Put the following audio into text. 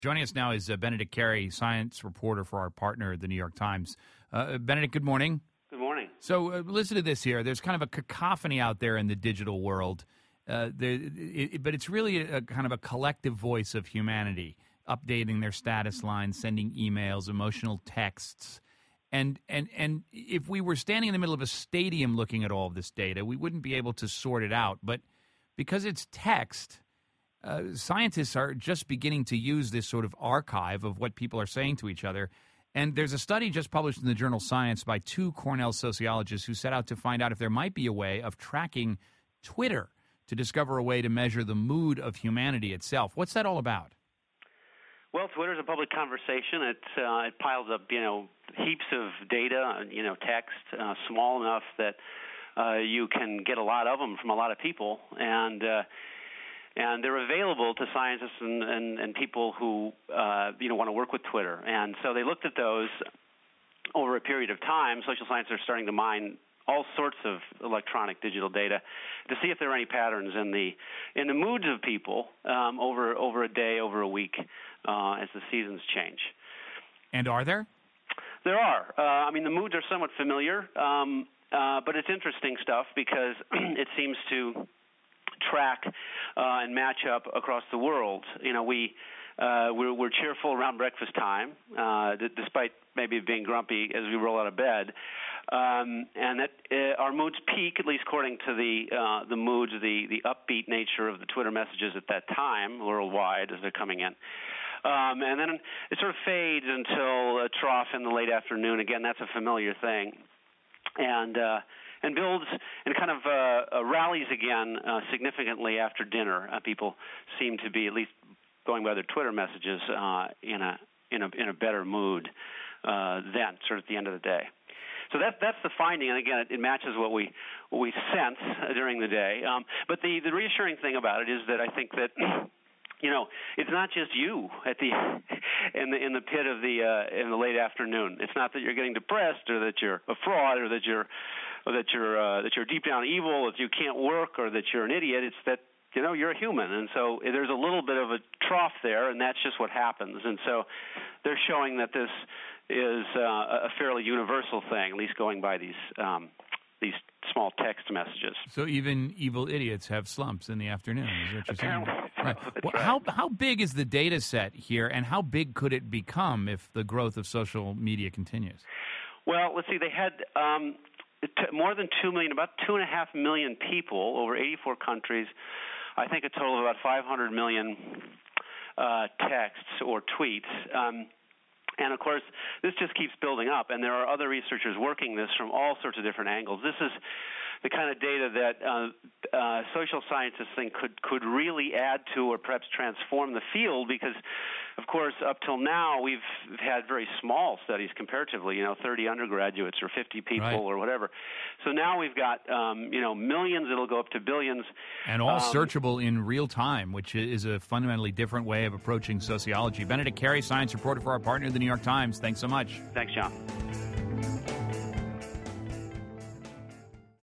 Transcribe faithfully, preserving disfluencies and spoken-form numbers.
Joining us now is uh, Benedict Carey, science reporter for our partner, the New York Times. Uh, Benedict, good morning. Good morning. So uh, listen to this here. There's kind of a cacophony out there in the digital world, uh, there, it, but it's really a, a kind of a collective voice of humanity, updating their status lines, sending emails, emotional texts. And, and, and if we were standing in the middle of a stadium looking at all of this data, we wouldn't be able to sort it out. But because it's text, uh, scientists are just beginning to use this sort of archive of what people are saying to each other. And there's a study just published in the journal Science by two Cornell sociologists who set out to find out if there might be a way of tracking Twitter to discover a way to measure the mood of humanity itself. What's that all about? Well, Twitter's a public conversation. It, uh, it piles up, you know, heaps of data, you know, text, uh, small enough that uh, you can get a lot of them from a lot of people. And uh, And they're available to scientists and, and, and people who, uh, you know, want to work with Twitter. And so they looked at those over a period of time. Social scientists are starting to mine all sorts of electronic digital data to see if there are any patterns in the in the moods of people um, over over a day, over a week, uh, as the seasons change. And are there? There are. Uh, I mean, the moods are somewhat familiar, um, uh, but it's interesting stuff because it seems to track uh, and match up across the world. You know, we uh, we're, we're cheerful around breakfast time, uh, d- despite maybe being grumpy as we roll out of bed, um, and that uh, our moods peak, at least according to the uh, the moods, the the upbeat nature of the Twitter messages at that time worldwide as they're coming in. Um, and then it sort of fades until a trough in the late afternoon. Again, that's a familiar thing, and. Uh, And builds and kind of uh, uh, rallies again uh, significantly after dinner. Uh, people seem to be, at least going by their Twitter messages, uh, in a in a in a better mood uh, then, sort of at the end of the day. So that's that's the finding, and again, it, it matches what we what we sense during the day. Um, but the the reassuring thing about it is that I think that. You know, it's not just you at the in the in the pit of the uh, in the late afternoon. It's not that you're getting depressed or that you're a fraud or that you're or that you're uh, that you're deep down evil, that you can't work or that you're an idiot. It's that you know you're a human, and so there's a little bit of a trough there, and that's just what happens. And so they're showing that this is uh, a fairly universal thing, at least going by these um, these small text messages. So even evil idiots have slumps in the afternoon, is what you're saying? Right. Well, right. How how big is the data set here, and how big could it become if the growth of social media continues? Well, let's see. They had um, t- more than two million, about two and a half million people over eighty-four countries. I think a total of about five hundred million uh, texts or tweets. Um, And, of course, this just keeps building up, and there are other researchers working this from all sorts of different angles. This is the kind of data that uh, uh, social scientists think could, could really add to or perhaps transform the field because, of course, up till now we've had very small studies comparatively, you know, thirty undergraduates or fifty people right. or whatever. So now we've got, um, you know, millions. It'll go up to billions. And all um, searchable in real time, which is a fundamentally different way of approaching sociology. Benedict Carey, science reporter for our partner, the New York Times. Thanks so much. Thanks, John.